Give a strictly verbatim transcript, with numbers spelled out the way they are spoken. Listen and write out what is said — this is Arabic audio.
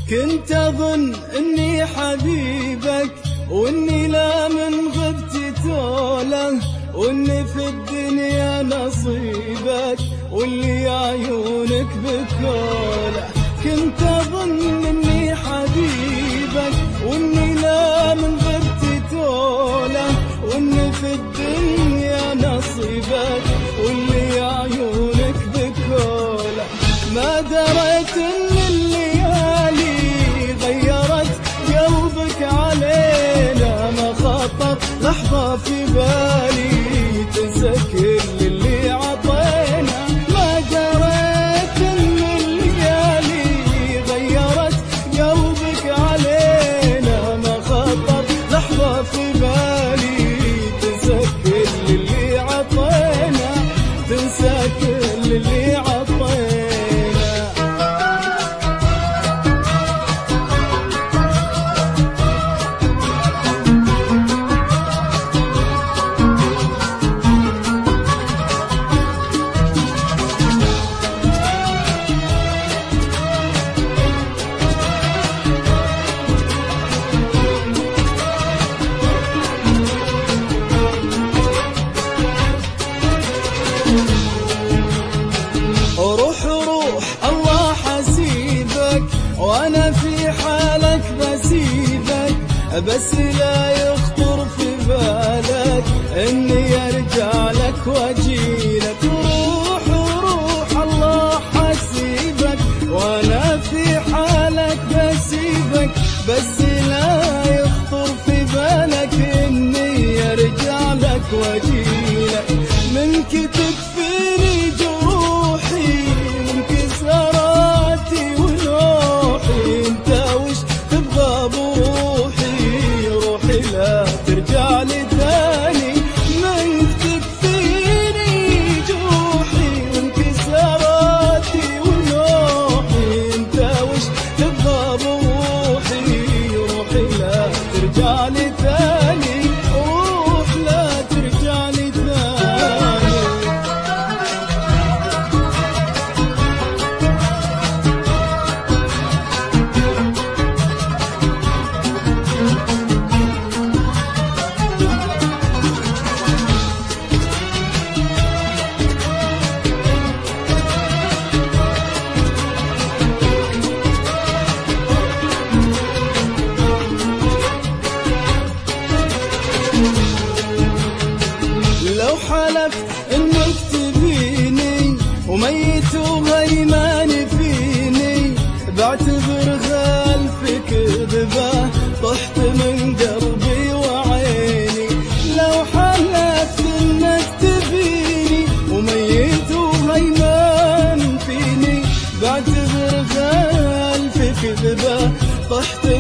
كنت أظن إني حبيبك، وإني لا من غبتي توله، وإني في الدنيا نصيبك، واللي عيونك بكوله. كنت أظن إني حبيبك، وإني لا من غبتي توله، وإني في الدنيا نصيبك، واللي عيونك بكوله. ما دريت إن الليالي غيرت قلبك علينا، ما خطر لحظة في بالي تنسى كل اللي عطينا. ما دريت إن الليالي غيرت قلبك علينا، ما خطر لحظة في بالي تنسى كل اللي عطينا، تنسى كل اللي عطينا. روح روح الله حسيبك، وانا في حالك بسيبك، بس لا يخطر في بالك اني ارجع لك واجيلك. روح روح الله حسيبك، وانا في حالك بسيبك، بس لا يخطر في بالك اني ارجع لك واجيلك. منك تكفيني جروحي، انكساراتي ونوحي، انت وش تبغى بروحي؟ روحي لا ترجع لي ثاني. منك تكفيني جروحي، انكساراتي ونوحي، انت وش تبغى بروحي؟ روحي لا ترجع لي ثاني، روح لا ترجع لي ثاني. لو حلفت انك تبيني وميت وهيمان فيني، بعتبر خلفك كذبة طحت من قلبي وعيني. لو حلفت انك تبيني وميت وهيمان فيني، بعتبر خلفك كذبة طحت